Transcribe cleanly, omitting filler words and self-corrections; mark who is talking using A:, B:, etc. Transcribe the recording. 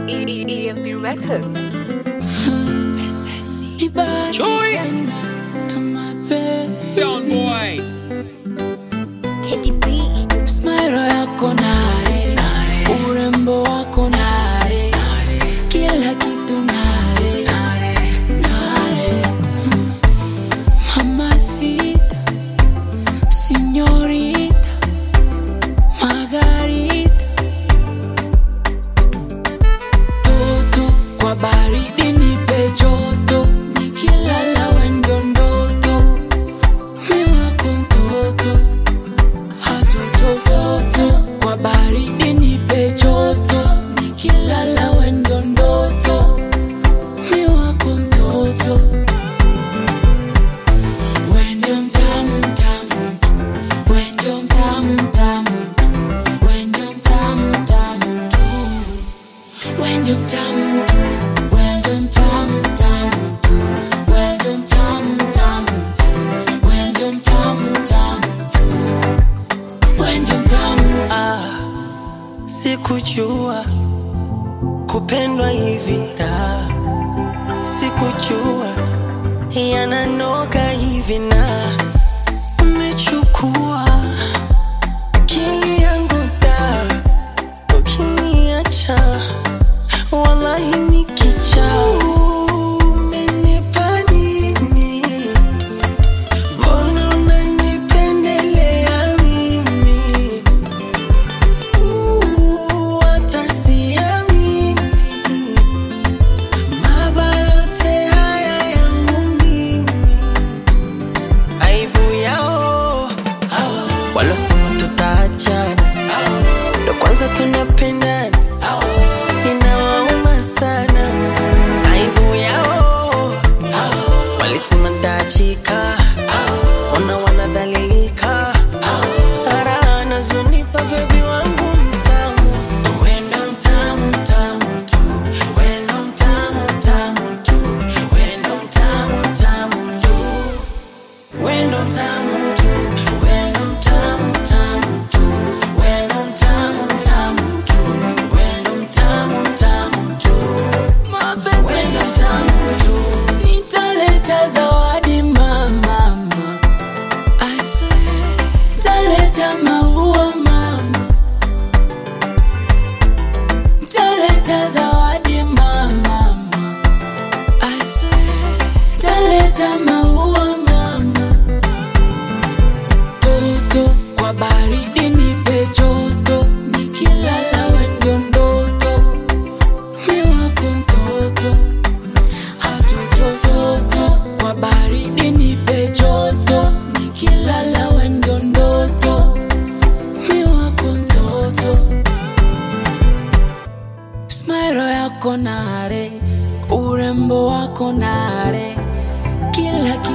A: EMB Records.
B: Chewy. Sound boy.
C: Teddy B.
D: Smile yako nare, urembo wako nare, kila kitu nare, Mamacita, señorita, Margarita. Toto kwa baridi nipe joto, nikilala wewe ndio ndoto, mimi wako mtoto. Toto kwa baridi nipe joto, nikilala wewe ndio ndoto, mimi wako mtoto. Wewe ndio mtamu mtamu, wewe ndio mtamu mtamu, wewe ndio mtamu mtamu tu, wewe ndio mtamu tu, wewe ndio mtamu mtamu tu, wewe ndio mtamu mtamu tu, wewe ndio mtamu mtamu tu.
E: Sikujua kupendwa hivi da, sikujua yananoga hivi na umechukua akili yangu da, ukiniacha wallahi nikicha. Umenipa nini? Mbona unanipendelea mimi? Walosema tutaachana, ndo kwanza tunapendana, inawauma sana. Aibu yao, walisema nitaachika, ona wanadhalilika. Raha anazonipa baby wangu mtamu, wewe ndo mtamu mtamu tu, wewe ndo mtamu mtamu tu, wewe ndo mtamu mtamu tu, wewe ndo mtamu tu.
D: Zawadi mama, I swear, taleta maua mama, taleta zawadi mama, I swear, taleta maua mama. Toto kwa baridi nipe joto, nikilala wewe ndio ndoto, mimi wako mtoto. Toto kwa baridi nipe joto, nikilala wewe ndio ndoto, mimi wako mtoto. Smile yako nare, urembo wako nare, kila kitu